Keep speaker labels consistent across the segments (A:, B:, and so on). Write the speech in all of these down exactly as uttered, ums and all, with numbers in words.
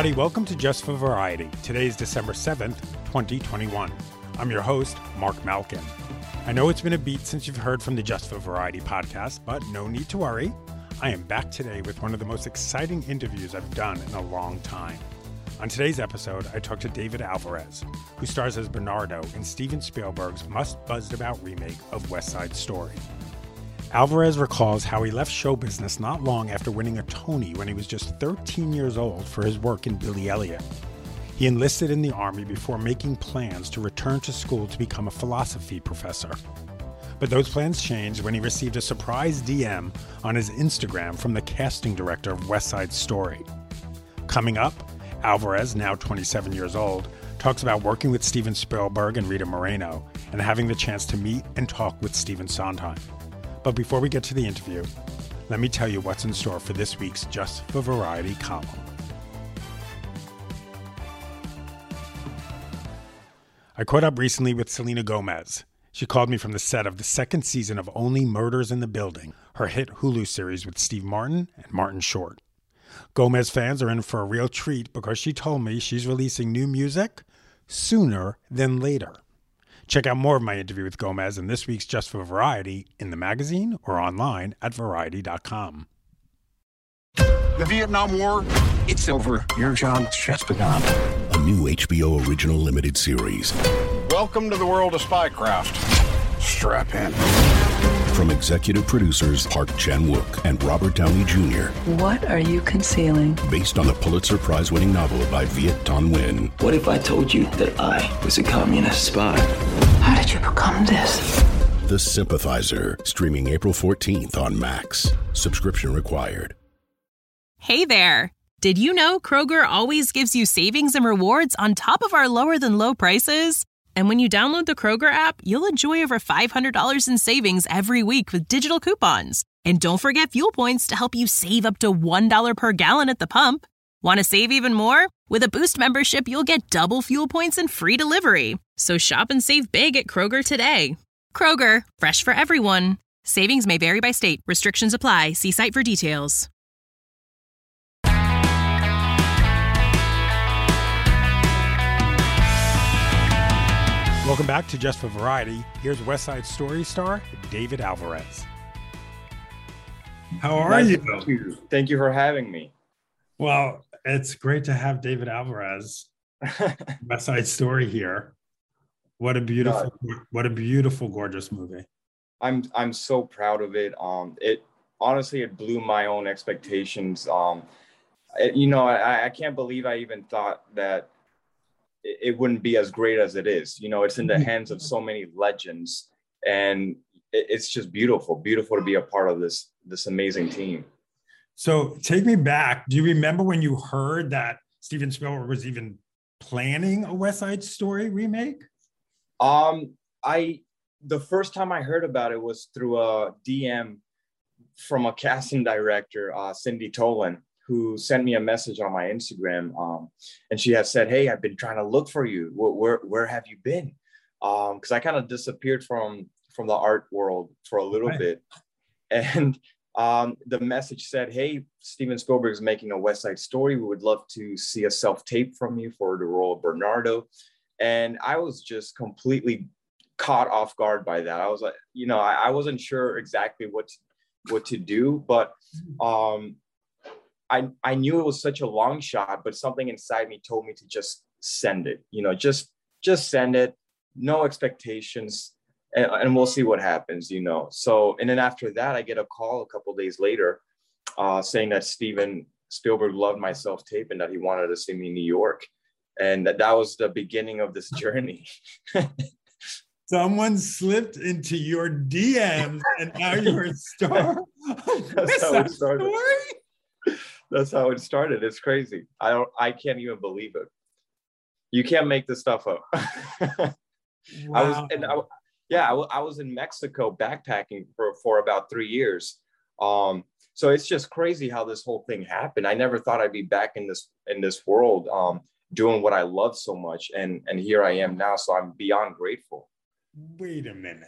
A: everybody. Welcome to Just for Variety. Today is December seventh, twenty twenty-one. I'm your host, Mark Malkin. I know it's been a beat since you've heard from the Just for Variety podcast, but no need to worry. I am back today with one of the most exciting interviews I've done in a long time. On today's episode, I talked to David Alvarez, who stars as Bernardo in Steven Spielberg's must-buzzed-about remake of West Side Story. Alvarez recalls how he left show business not long after winning a Tony when he was just thirteen years old for his work in Billy Elliot. He enlisted in the Army before making plans to return to school to become a philosophy professor. But those plans changed when he received a surprise D M on his Instagram from the casting director of West Side Story. Coming up, Alvarez, now twenty-seven years old, talks about working with Steven Spielberg and Rita Moreno and having the chance to meet and talk with Stephen Sondheim. But before we get to the interview, let me tell you what's in store for this week's Just for Variety column. I caught up recently with Selena Gomez. She called me from the set of the second season of Only Murders in the Building, her hit Hulu series with Steve Martin and Martin Short. Gomez fans are in for a real treat because she told me she's releasing new music sooner than later. Check out more of my interview with Gomez in this week's Just for Variety in the magazine or online at variety dot com.
B: The Vietnam War, it's over. Your job's just begun.
C: A new H B O original limited series.
B: Welcome to the world of spycraft. Strap in.
C: From executive producers Park Chan-wook and Robert Downey Junior
D: What are you concealing?
C: Based on the Pulitzer Prize-winning novel by Viet Thanh Nguyen.
E: What if I told you that I was a communist spy?
D: How did you become this?
C: The Sympathizer, streaming April fourteenth on Max. Subscription required.
F: Hey there! Did you know Kroger always gives you savings and rewards on top of our lower-than-low prices? And when you download the Kroger app, you'll enjoy over five hundred dollars in savings every week with digital coupons. And don't forget fuel points to help you save up to one dollar per gallon at the pump. Want to save even more? With a Boost membership, you'll get double fuel points and free delivery. So shop and save big at Kroger today. Kroger, fresh for everyone. Savings may vary by state. Restrictions apply. See site for details.
A: Welcome back to Just for Variety. Here's West Side Story star David Alvarez. How are
G: Nice
A: you?
G: to meet you? Thank you for having me.
A: Well, it's great to have David Alvarez, West Side Story here. What a beautiful, what a beautiful, gorgeous movie.
G: I'm I'm so proud of it. Um, it honestly it blew my own expectations. Um, it, you know, I, I can't believe I even thought that it, it wouldn't be as great as it is. You know, it's in the hands of so many legends, and it, it's just beautiful, beautiful to be a part of this this amazing team.
A: So take me back. Do you remember when you heard that Steven Spielberg was even planning a West Side Story remake?
G: Um, I the first time I heard about it was through a D M from a casting director, uh, Cindy Tolan, who sent me a message on my Instagram. Um, and she had said, "Hey, I've been trying to look for you. Where where, where have you been?" Um, because I kind of disappeared from from the art world for a little
A: Right.
G: bit, and um, the message said, "Hey, Steven Spielberg is making a West Side Story. We would love to see a self-tape from you for the role of Bernardo." And I was just completely caught off guard by that. I was like, you know, I, I wasn't sure exactly what to, what to do, but um, I I knew it was such a long shot, but something inside me told me to just send it. You know, just just send it, no expectations, and, and we'll see what happens. You know. So, and then after that, I get a call a couple of days later, uh, saying that Steven Spielberg loved my self-tape and that he wanted to see me in New York. And that, that was the beginning of this journey.
A: Someone slipped into your D Ms and now you're a star.
G: That's how it started. Story? That's how it started. It's crazy. I don't. I can't even believe it. You can't make this stuff up.
A: Wow.
G: I was, and I, yeah, I, I was in Mexico backpacking for for about three years. Um, so it's just crazy how this whole thing happened. I never thought I'd be back in this in this world. Um, doing what I love so much. And, and here I am now. So I'm beyond grateful.
A: Wait a minute.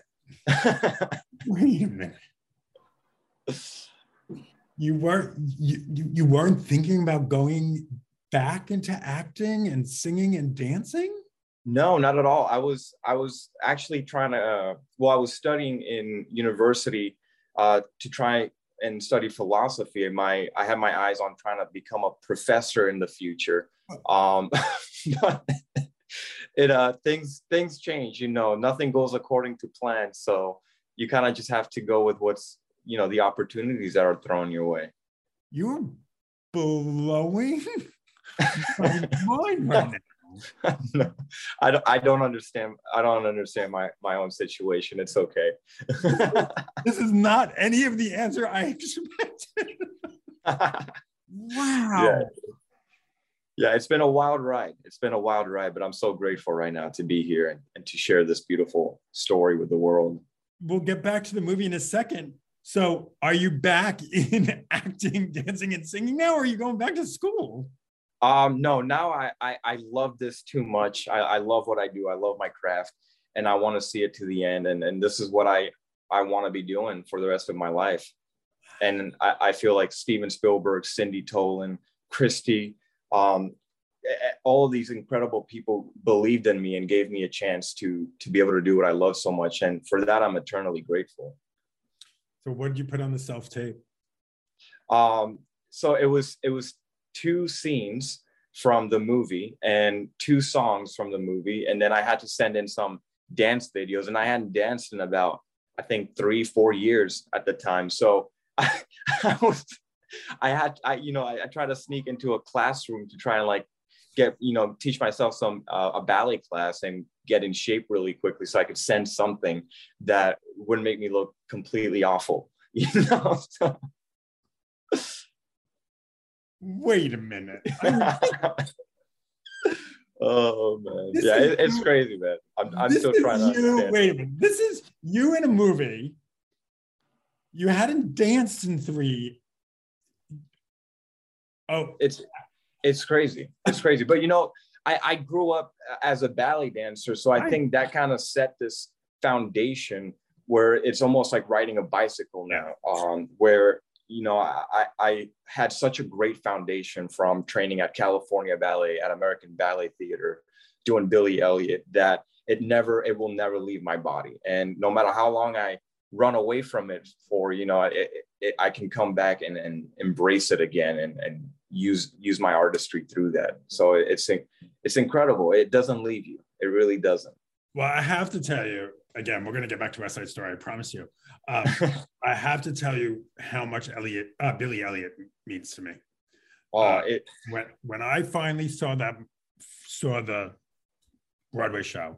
A: Wait a minute. You weren't, you, you weren't thinking about going back into acting and singing and dancing?
G: No, not at all. I was I was actually trying to, uh, well, I was studying in university uh, to try and study philosophy. And my I had my eyes on trying to become a professor in the future. Um, but it uh things things change, you know, nothing goes according to plan. So you kind of just have to go with what's, you know, the opportunities that are thrown your way.
A: You're blowing my mind right now.
G: No, I don't. I don't understand. I don't understand my my own situation. It's okay.
A: This is not any of the answer I expected. Wow.
G: Yeah. Yeah, it's been a wild ride. It's been a wild ride, but I'm so grateful right now to be here and, and to share this beautiful story with the world.
A: We'll get back to the movie in a second. So, are you back in acting, dancing, and singing now, or are you going back to school?
G: Um, no, now I, I, I love this too much. I, I love what I do. I love my craft, and I want to see it to the end. And, and this is what I, I want to be doing for the rest of my life. And I, I feel like Steven Spielberg, Cindy Tolan, Christy, um, all of these incredible people believed in me and gave me a chance to, to be able to do what I love so much. And for that, I'm eternally grateful.
A: So what did you put on the self-tape?
G: Um, so it was, it was two scenes from the movie and two songs from the movie. And then I had to send in some dance videos, and I hadn't danced in about, I think, three, four years at the time. So I, I was, I had, I, you know, I, I tried to sneak into a classroom to try and like get, you know, teach myself some, uh, a ballet class and get in shape really quickly so I could send something that wouldn't make me look completely awful, you know? So,
A: wait a minute.
G: Oh man,
A: This
G: yeah,
A: is
G: it, it's
A: you-
G: crazy, man. I'm, I'm
A: This
G: still
A: is
G: trying to
A: you,
G: understand.
A: wait a minute. This is you in a movie. You hadn't danced in three. Oh,
G: It's it's crazy. It's crazy. But you know, I, I grew up as a ballet dancer, so I
A: Right.
G: think that kind of set this foundation where it's almost like riding a bicycle now. Um, where you know, I, I had such a great foundation from training at California Ballet, at American Ballet Theater, doing Billy Elliot, that it never, it will never leave my body. And no matter how long I run away from it for, you know, it, it, I can come back and, and embrace it again and, and use, use my artistry through that. So it's, it's incredible. It doesn't leave you. It really doesn't.
A: well, I have to tell you, again, we're going to get back to West Side Story, I promise you. Um, I have to tell you how much Elliot, uh, Billy Elliot means to me.
G: Oh,
A: Uh,
G: it,
A: When when I finally saw that, saw the Broadway show,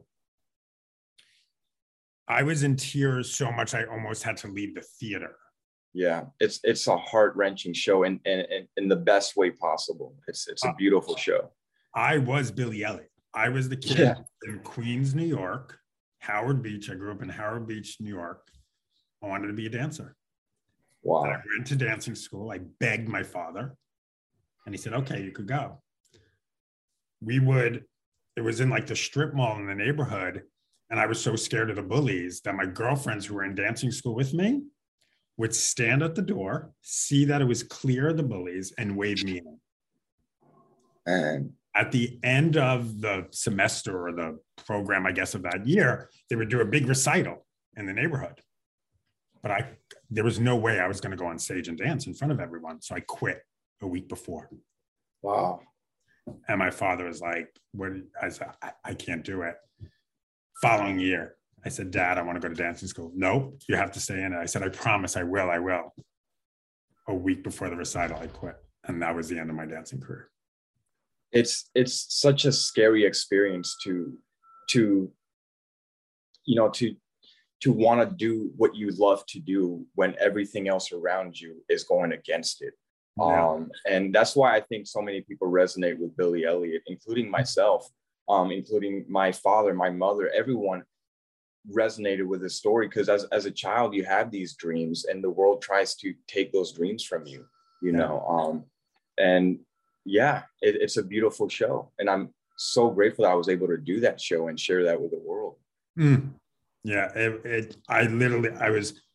A: I was in tears so much I almost had to leave the theater.
G: yeah, it's, it's a heart wrenching show in, in, in the best way possible. It's, it's a beautiful show.
A: I was Billy Elliot. I was the kid
G: Yeah.
A: in Queens, New York, Howard Beach. I grew up in Howard Beach, New York. I wanted to be a dancer.
G: Wow.
A: And I went to dancing school. I begged my father, and he said, okay, you could go. We would, it was in like the strip mall in the neighborhood, and I was so scared of the bullies that my girlfriends who were in dancing school with me would stand at the door, see that it was clear of the bullies, and wave me in.
G: And
A: At the end of the semester or the program, I guess, of that year, they would do a big recital in the neighborhood. But I, there was no way I was going to go on stage and dance in front of everyone. So I quit a week before.
G: wow.
A: And my father was like, what? I said, I, I can't do it. Following year, I said, Dad, I want to go to dancing school. No, you have to stay in it. I said, I promise I will, I will. A week before the recital, I quit. And that was the end of my dancing career.
G: It's, it's such a scary experience to, to, you know, to, to want to do what you love to do when everything else around you is going against it.
A: Yeah.
G: Um, and that's why I think so many people resonate with Billy Elliot, including myself, um, including my father, my mother, everyone resonated with his story. Because as, as a child, you have these dreams and the world tries to take those dreams from you, you
A: Yeah.
G: know? Um, and yeah, it, it's a beautiful show. And I'm so grateful that I was able to do that show and share that with the world.
A: Mm. Yeah, it, it, I literally, I was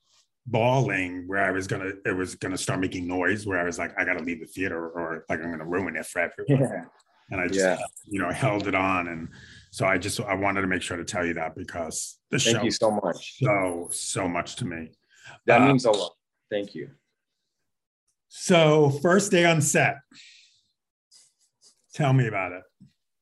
A: bawling where I was gonna, it was gonna start making noise where I was like, I gotta leave the theater or like I'm gonna ruin it for everyone.
G: Yeah.
A: And I just,
G: yeah.
A: you know, held it on. And so I just, I wanted to make sure to tell you that because the
G: Thank
A: show
G: you so much.
A: so, so much to me.
G: That
A: uh,
G: means a lot. Thank you.
A: So first day on set, tell me about it.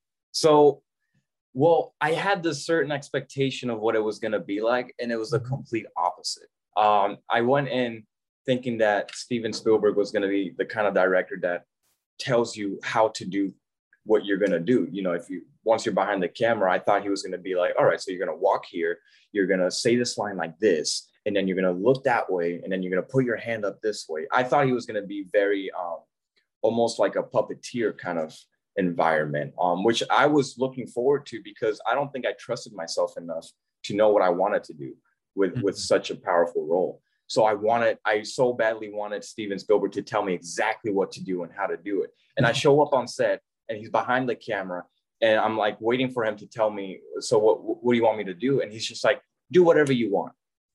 G: So, well, I had this certain expectation of what it was going to be like, and it was the complete opposite. Um, I went in thinking that Steven Spielberg was going to be the kind of director that tells you how to do what you're going to do. You know, if you, once you're behind the camera, I thought he was going to be like, all right, so you're going to walk here, you're going to say this line like this, and then you're going to look that way, and then you're going to put your hand up this way. I thought he was going to be very, um, almost like a puppeteer kind of environment, um, which I was looking forward to because I don't think I trusted myself enough to know what I wanted to do with, mm-hmm. with such a powerful role. So I wanted, I so badly wanted Steven Spielberg to tell me exactly what to do and how to do it. And I show up on set and he's behind the camera and I'm like waiting for him to tell me, so what, what do you want me to do? And he's just like, do whatever you want.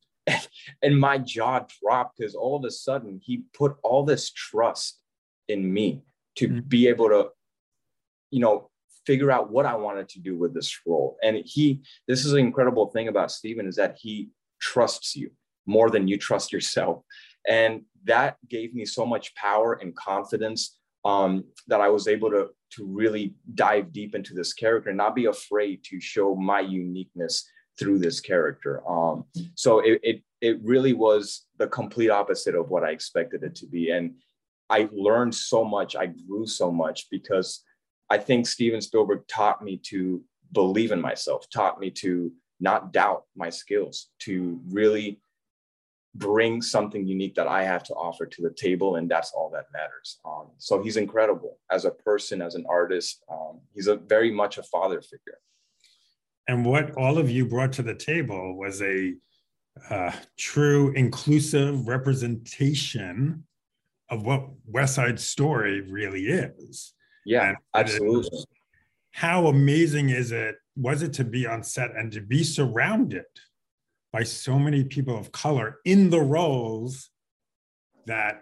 G: And my jaw dropped because all of a sudden he put all this trust in me to mm-hmm. be able to, you know, figure out what I wanted to do with this role. And he, this is an incredible thing about Steven is that he trusts you more than you trust yourself. And that gave me so much power and confidence um, that I was able to, to really dive deep into this character and not be afraid to show my uniqueness through this character. Um, so it, it, it really was the complete opposite of what I expected it to be. And I learned so much, I grew so much because I think Steven Spielberg taught me to believe in myself, taught me to not doubt my skills, to really bring something unique that I have to offer to the table. And that's all that matters. Um, so he's incredible as a person, as an artist. Um, he's a very much a father figure.
A: And what all of you brought to the table was a uh, true inclusive representation of what West Side Story really is.
G: Yeah,
A: and
G: absolutely.
A: It, how amazing is it, was it to be on set and to be surrounded by so many people of color in the roles that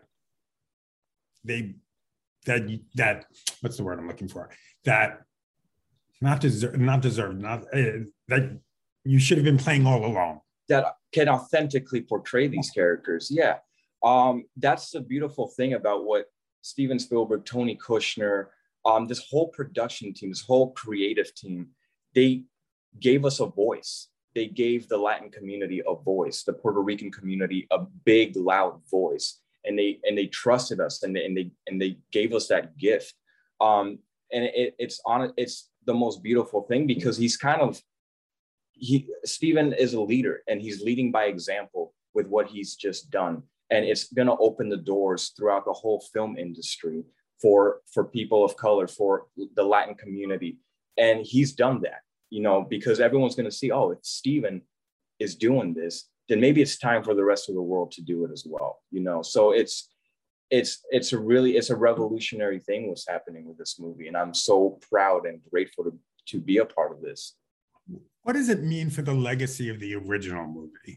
A: they, that, that, what's the word I'm looking for? That not deserve, not deserve, not, uh, that you should have been playing all along.
G: That can authentically portray these characters, yeah. Um, that's the beautiful thing about what Steven Spielberg, Tony Kushner, um, this whole production team, this whole creative team, they gave us a voice. They gave the Latin community a voice, the Puerto Rican community a big, loud voice, and they and they trusted us, and they and they and they gave us that gift. Um, and it, it's on it's the most beautiful thing because he's kind of he Steven is a leader, and he's leading by example with what he's just done. And it's going to open the doors throughout the whole film industry for, for people of color, for the Latin community. And he's done that, you know, because everyone's going to see, oh, if Steven is doing this, then maybe it's time for the rest of the world to do it as well, you know? So it's, it's, it's a really, it's a revolutionary thing what's happening with this movie. And I'm so proud and grateful to, to be a part of this.
A: What does it mean for the legacy of the original movie?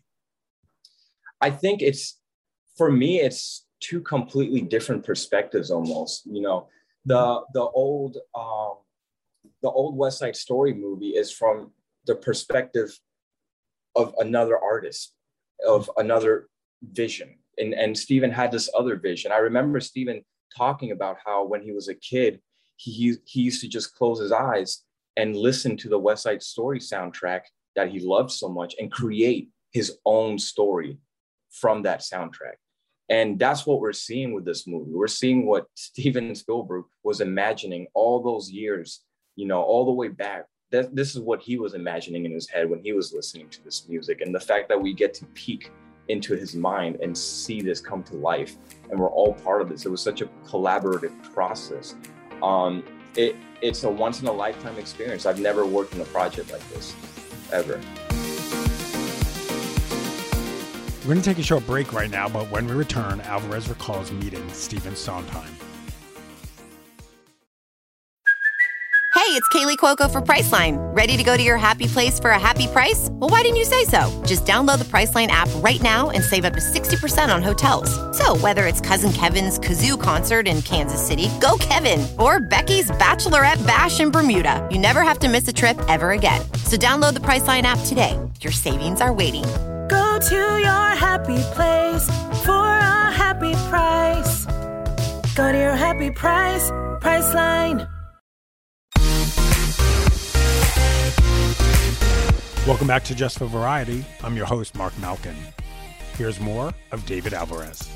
G: I think it's, for me, it's two completely different perspectives almost. You know, the the old um, the old West Side Story movie is from the perspective of another artist, of another vision. And, and Steven had this other vision. I remember Steven talking about how when he was a kid, he, he used to just close his eyes and listen to the West Side Story soundtrack that he loved so much and create his own story from that soundtrack. And that's what we're seeing with this movie. We're seeing what Steven Spielberg was imagining all those years, you know, all the way back. That, this is what he was imagining in his head when he was listening to this music. And the fact that we get to peek into his mind and see this come to life, and we're all part of this. It was such a collaborative process. Um, it, it's a once in a lifetime experience. I've never worked on a project like this, ever.
A: We're going to take a short break right now, but when we return, Alvarez recalls meeting Stephen Sondheim.
H: Hey, it's Kaylee Cuoco for Priceline. Ready to go to your happy place for a happy price? Well, why didn't you say so? Just download the Priceline app right now and save up to sixty percent on hotels. So whether it's Cousin Kevin's Kazoo Concert in Kansas City, go Kevin, or Becky's Bachelorette Bash in Bermuda, you never have to miss a trip ever again. So download the Priceline app today. Your savings are waiting.
I: Go to your happy place for a happy price. Go to your happy price, Priceline.
A: Welcome back to Just for Variety. I'm your host, Mark Malkin. Here's more of David Alvarez.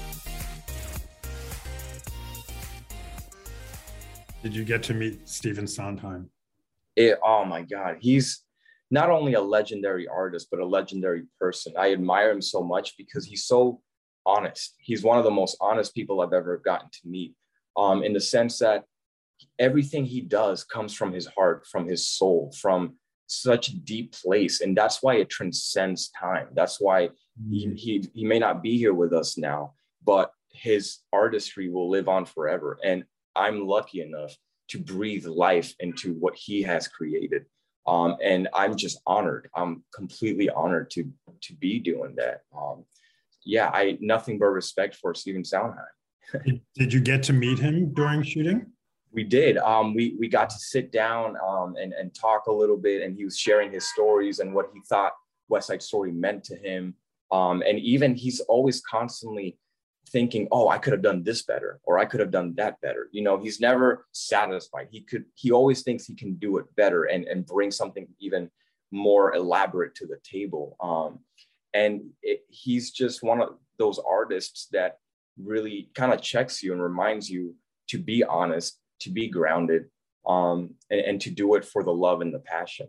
A: Did you get to meet Stephen Sondheim?
G: It, oh my God, he's not only a legendary artist, but a legendary person. I admire him so much because he's so honest. He's one of the most honest people I've ever gotten to meet, um, in the sense that everything he does comes from his heart, from his soul, from such a deep place. And that's why it transcends time. That's why he, he, he may not be here with us now, but his artistry will live on forever. And I'm lucky enough to breathe life into what he has created. Um, and I'm just honored. I'm completely honored to, to be doing that. Um, yeah, I nothing but respect for Stephen Sondheim.
A: did, did you get to meet him during shooting?
G: We did. Um, we we got to sit down um, and, and talk a little bit, and he was sharing his stories and what he thought West Side Story meant to him. Um, and even he's always constantly thinking, oh, I could have done this better, or I could have done that better. You know, he's never satisfied. He could, he always thinks he can do it better and, and bring something even more elaborate to the table. Um, and it, he's just one of those artists that really kind of checks you and reminds you to be honest, to be grounded, um, and, and to do it for the love and the passion.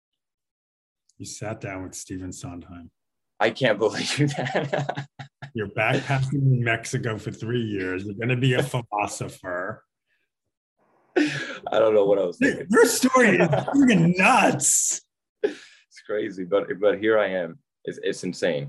A: You sat down with Stephen Sondheim.
G: I can't believe that.
A: You're backpacking in Mexico for three years. You're going to be a philosopher.
G: I don't know what I was thinking.
A: Your story is freaking nuts.
G: It's crazy, but but here I am. It's, it's insane.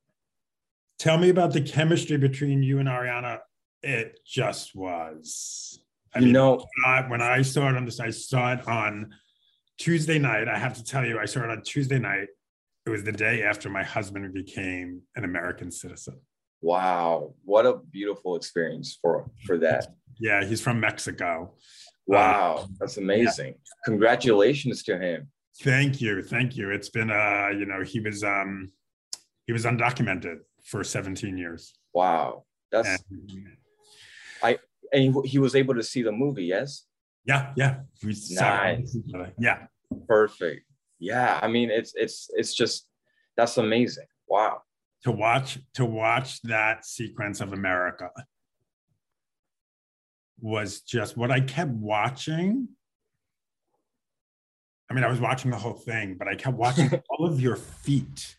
A: Tell me about the chemistry between you and Ariana. It just was. I
G: you
A: mean,
G: know,
A: when I, when I saw it on this, I saw it on Tuesday night. I have to tell you, I saw it on Tuesday night. It was the day after my husband became an American citizen.
G: Wow. What a beautiful experience for, for that.
A: Yeah, he's from Mexico.
G: Wow.
A: Um,
G: That's amazing.
A: Yeah.
G: Congratulations to him.
A: Thank you. Thank you. It's been, uh, you know, he was, um, he was undocumented for seventeen years.
G: Wow. That's,
A: and,
G: I, and he, he was able to see the movie, yes?
A: Yeah. Yeah. We
G: nice.
A: Yeah.
G: Perfect. Yeah, I mean, it's it's it's just, that's amazing. Wow.
A: To watch to watch that sequence of America was just what I kept watching. I mean, I was watching the whole thing, but I kept watching all of your feet.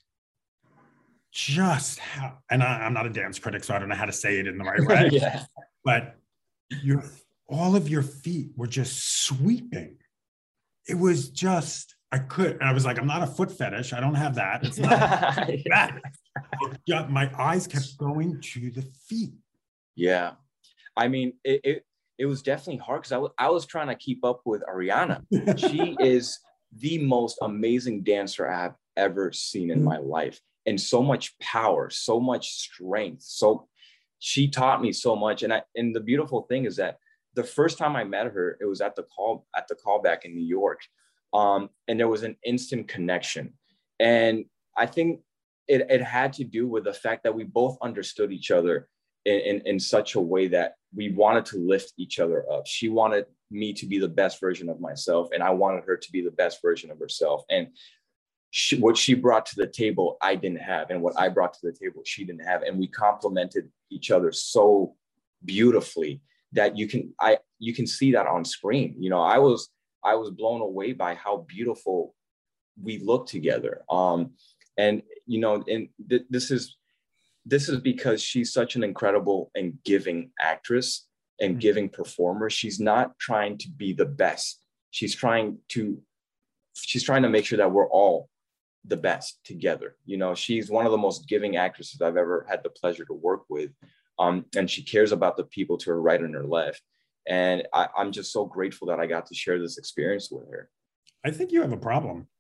A: Just how, and I, I'm not a dance critic, so I don't know how to say it in the right way.
G: Yeah.
A: But your all of your feet were just sweeping. It was just. I could, and I was like, I'm not a foot fetish. I don't have that. It's not that. Yeah, my eyes kept going to the feet.
G: Yeah. I mean, it it, it was definitely hard because I, w- I was trying to keep up with Ariana. She is the most amazing dancer I have ever seen in my life. And so much power, so much strength. So she taught me so much. And I, and the beautiful thing is that the first time I met her, it was at the call at the callback in New York. Um, and there was an instant connection. And I think it, it had to do with the fact that we both understood each other in, in, in such a way that we wanted to lift each other up. She wanted me to be the best version of myself, and I wanted her to be the best version of herself. And she, what she brought to the table, I didn't have. And what I brought to the table, she didn't have. And we complemented each other so beautifully that you can, I, you can see that on screen. You know, I was, I was blown away by how beautiful we look together. Um, and, you know, and th- this is, this is because she's such an incredible and giving actress and mm-hmm. giving performer. She's not trying to be the best. She's trying to, she's trying to make sure that we're all the best together. You know, she's one of the most giving actresses I've ever had the pleasure to work with. Um, and she cares about the people to her right and her left. And I, I'm just so grateful that I got to share this experience with her.
A: I think you have a problem.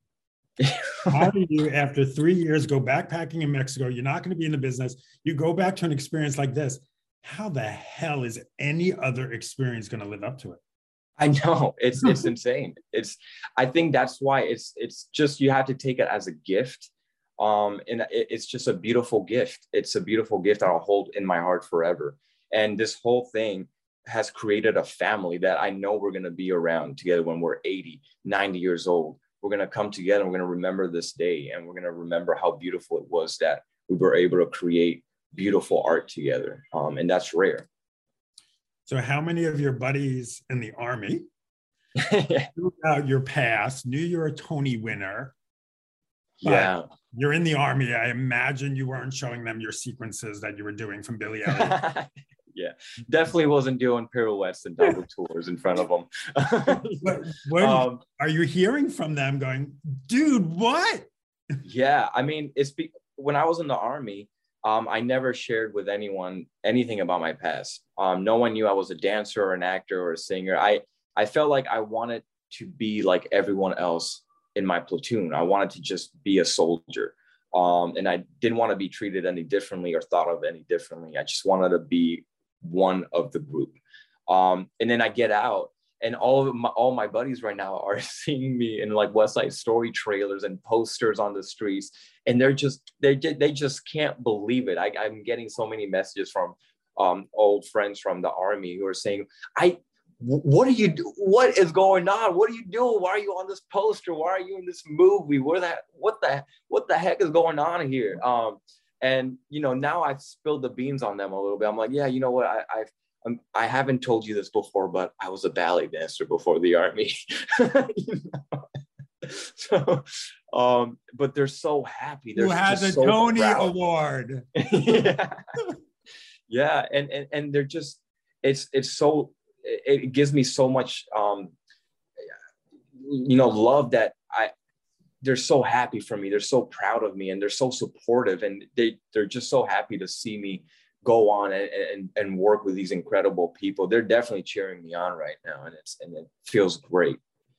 A: How do you, after three years, go backpacking in Mexico? You're not going to be in the business. You go back to an experience like this. How the hell is any other experience going to live up to it?
G: I know it's it's insane. It's I think that's why it's it's just you have to take it as a gift. Um, and it, it's just a beautiful gift. It's a beautiful gift that I'll hold in my heart forever. And this whole thing has created a family that I know we're going to be around together when we're eighty, ninety years old. We're going to come together and we're going to remember this day, and we're going to remember how beautiful it was that we were able to create beautiful art together. Um, and that's rare.
A: So how many of your buddies in the Army knew about your past, knew you're a Tony winner?
G: Yeah.
A: You're in the Army. I imagine you weren't showing them your sequences that you were doing from Billy Elliot.
G: Yeah, definitely wasn't doing pirouettes and double tours in front of them.
A: What, what um, are you hearing from them going, dude, what?
G: Yeah, I mean, it's be- when I was in the Army, um, I never shared with anyone anything about my past. Um, no one knew I was a dancer or an actor or a singer. I, I felt like I wanted to be like everyone else in my platoon. I wanted to just be a soldier. Um, and I didn't want to be treated any differently or thought of any differently. I just wanted to be one of the group. Um, and then I get out, and all of my, all my buddies right now are seeing me in like West Side Story trailers and posters on the streets. And they're just, they, they just can't believe it. I, I'm getting so many messages from um, old friends from the Army who are saying, I, what are you do? What is going on? What are you doing? Why are you on this poster? Why are you in this movie? Where that, what the, what the heck is going on here? Um, And, you know, now I've spilled the beans on them a little bit. I'm like, yeah, you know what? I I've, I'm, I haven't told you this before, but I was a ballet dancer before the Army. You know? So, um, but they're so happy. They're
A: Who has a
G: so
A: Tony
G: proud.
A: Award.
G: Yeah. Yeah. And, and, and they're just, it's, it's so, it, it gives me so much, um, you know, love that I, they're so happy for me. They're so proud of me, and they're so supportive, and they, they're just so happy to see me go on and, and, and work with these incredible people. They're definitely cheering me on right now. And it's, and it feels great.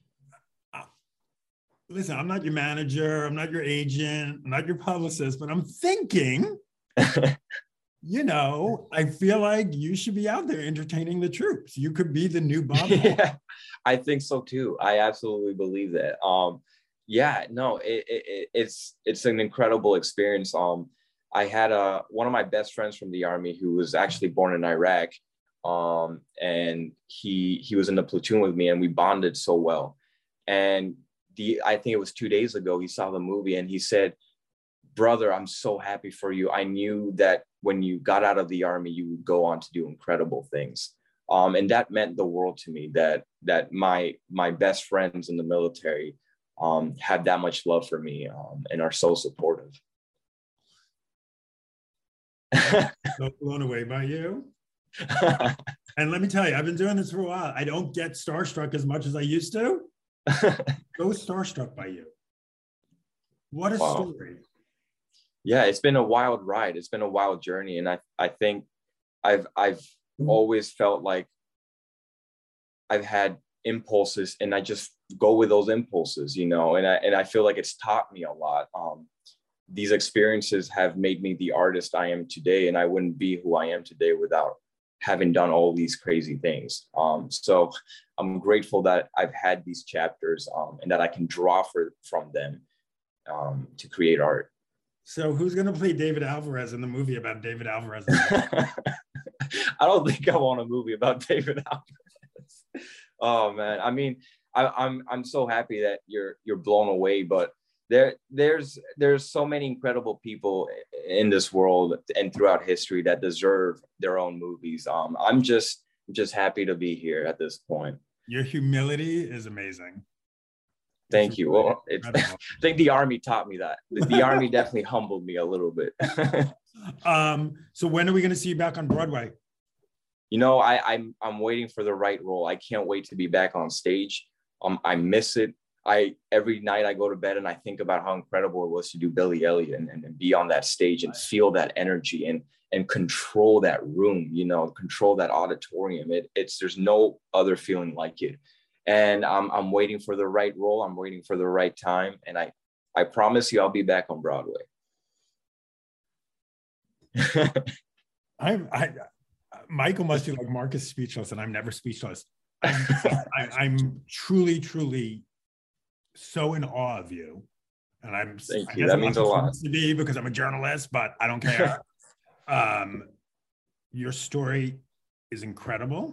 A: Listen, I'm not your manager. I'm not your agent. I'm not your publicist, but I'm thinking, you know, I feel like you should be out there entertaining the troops. You could be the new Bob.
G: Yeah, I think so too. I absolutely believe that. Um, Yeah, no, it, it, it's it's an incredible experience. Um, I had a one of my best friends from the Army who was actually born in Iraq, um, and he he was in the platoon with me, and we bonded so well. And the I think it was two days ago, he saw the movie and he said, "Brother, I'm so happy for you. I knew that when you got out of the Army, you would go on to do incredible things." Um, and that meant the world to me. That that my my best friends in the military Um, have that much love for me, um, and are so supportive.
A: So blown away by you. And let me tell you, I've been doing this for a while. I don't get starstruck as much as I used to. So starstruck by you. What a wow. story.
G: Yeah, it's been a wild ride. It's been a wild journey. And I, I think I've, I've mm-hmm. always felt like I've had impulses, and I just go with those impulses, you know, and I, and I feel like it's taught me a lot. Um, these experiences have made me the artist I am today, and I wouldn't be who I am today without having done all these crazy things. Um, so I'm grateful that I've had these chapters, um, and that I can draw for, from them um, to create art.
A: So who's going to play David Alvarez in the movie about David Alvarez?
G: I don't think I want a movie about David Alvarez. Oh man, I mean, I, I'm I'm so happy that you're you're blown away. But there there's there's so many incredible people in this world and throughout history that deserve their own movies. Um, I'm just just happy to be here at this point.
A: Your humility is amazing.
G: Thank you. Well, it's, I think the Army taught me that. The, the Army definitely humbled me a little bit.
A: um, so when are we going to see you back on Broadway?
G: You know, I, I'm I'm waiting for the right role. I can't wait to be back on stage. Um, I miss it. I every night I go to bed and I think about how incredible it was to do Billy Elliot and, and, and be on that stage and feel that energy and and control that room, you know, control that auditorium. It, it's, there's no other feeling like it. And I'm, I'm waiting for the right role. I'm waiting for the right time. And I, I promise you, I'll be back on Broadway.
A: I'm, I, Michael must be like, Mark is speechless, and I'm never speechless. I'm, I, I'm truly, truly so in awe of you. And I'm,
G: Thank
A: I
G: you.
A: guess
G: That
A: I'm
G: means
A: not
G: a lot.
A: supposed to be because I'm a journalist, but I don't care. um, your story is incredible.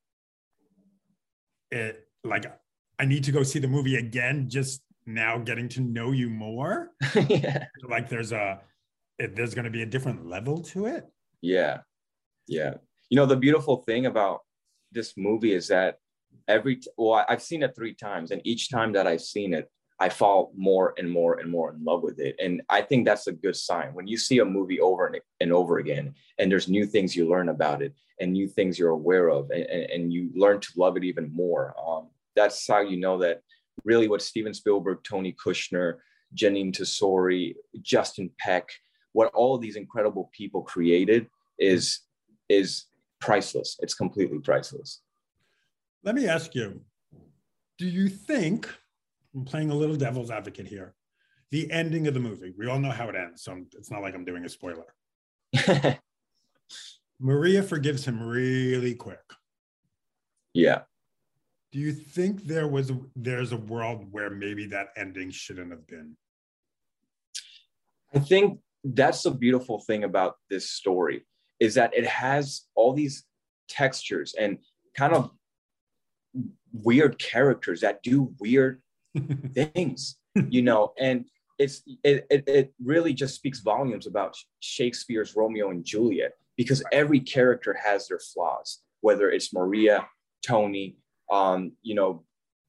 A: It like, I need to go see the movie again, just now getting to know you more.
G: Yeah.
A: Like there's a, if there's going to be a different level to it.
G: Yeah. Yeah. You know, the beautiful thing about this movie is that every, t- well, I've seen it three times, and each time that I've seen it, I fall more and more and more in love with it. And I think that's a good sign. When you see a movie over and, and over again, and there's new things you learn about it and new things you're aware of, and, and, and you learn to love it even more. Um, that's how you know that really what Steven Spielberg, Tony Kushner, Jeanine Tesori, Justin Peck, what all of these incredible people created is, is priceless. It's completely priceless.
A: Let me ask you, do you think, I'm playing a little devil's advocate here, the ending of the movie, we all know how it ends, so it's not like I'm doing a spoiler. Maria forgives him really quick.
G: Yeah.
A: Do you think there was a, there's a world where maybe that ending shouldn't have been?
G: I think that's the beautiful thing about this story, is that it has all these textures and kind of weird characters that do weird things, you know, and it's it, it it really just speaks volumes about Shakespeare's Romeo and Juliet, because every character has their flaws, whether it's Maria, Tony, um, you know,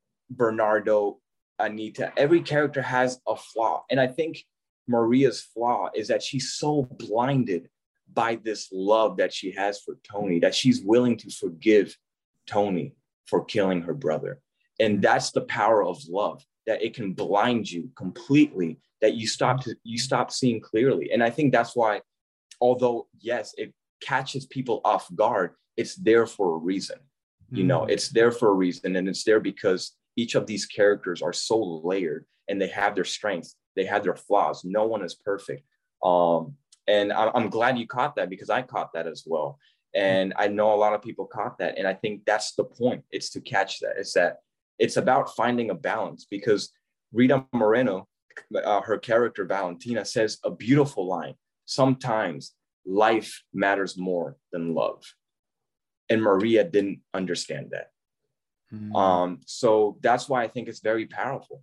G: Bernardo, Anita. Every character has a flaw, and I think Maria's flaw is that she's so blinded by this love that she has for Tony that she's willing to forgive Tony for killing her brother. And that's the power of love, that it can blind you completely, that you stop to, you stop seeing clearly. And I think that's why, although, yes, it catches people off guard, it's there for a reason. Mm-hmm. You know, it's there for a reason. And it's there because each of these characters are so layered, and they have their strengths, they have their flaws. No one is perfect. Um, and I, I'm glad you caught that, because I caught that as well. And I know a lot of people caught that. And I think that's the point. It's to catch that. It's that it's about finding a balance, because Rita Moreno, uh, her character Valentina, says a beautiful line: sometimes life matters more than love. And Maria didn't understand that. Mm. Um, so that's why I think it's very powerful.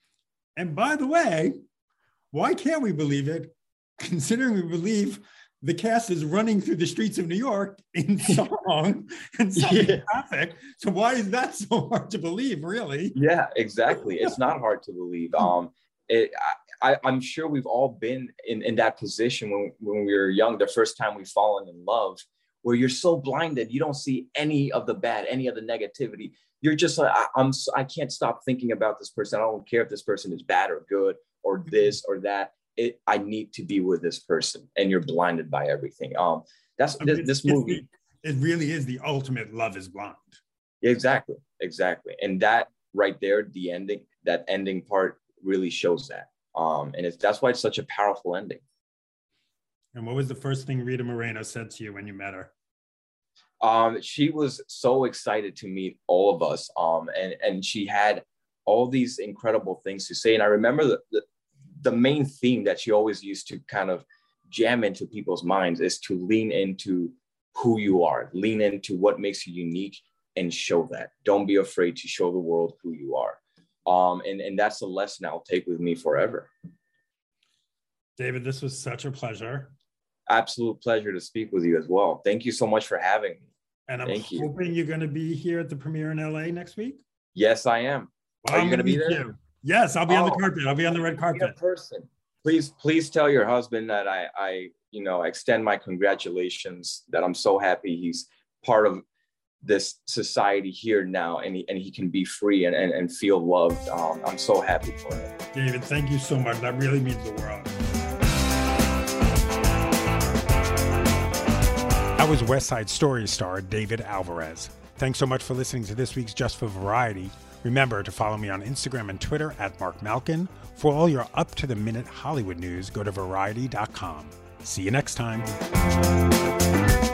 A: And by the way, why can't we believe it, considering we believe the cast is running through the streets of New York in song and song yeah. traffic? So why is that so hard to believe, really?
G: Yeah, exactly. It's not hard to believe. Um, it, I, I'm sure we've all been in, in that position when, when we were young, the first time we've fallen in love, where you're so blinded, you don't see any of the bad, any of the negativity. You're just like, I, I'm, I can't stop thinking about this person. I don't care if this person is bad or good or this or that. It, I need to be with this person, and you're blinded by everything. Um, that's
A: I mean,
G: this, this movie.
A: The, it really is the ultimate Love is Blind.
G: Exactly, exactly, and that right there, the ending, that ending part really shows that. Um, and it's that's why it's such a powerful ending.
A: And what was the first thing Rita Moreno said to you when you met her?
G: Um, she was so excited to meet all of us, um, and and she had all these incredible things to say. And I remember the, the the main theme that she always used to kind of jam into people's minds is to lean into who you are, lean into what makes you unique, and show that. Don't be afraid to show the world who you are. Um, and, and that's a lesson I'll take with me forever.
A: David, this was such a pleasure.
G: Absolute pleasure to speak with you as well. Thank you so much for having me.
A: And I'm
G: Thank
A: hoping you. you're going to be here at the premiere in L A next week.
G: Yes, I am.
A: Well,
G: are you going to be there?
A: You. Yes, I'll be oh, on the carpet. I'll be on the red carpet.
G: In person. Please, please tell your husband that I, I, you know, extend my congratulations, that I'm so happy he's part of this society here now, and he, and he can be free and, and, and feel loved. Um, I'm so happy for him.
A: David, thank you so much. That really means the world. That was West Side Story star David Alvarez. Thanks so much for listening to this week's Just for Variety. Remember to follow me on Instagram and Twitter at Mark Malkin. For all your up-to-the-minute Hollywood news, go to variety dot com. See you next time.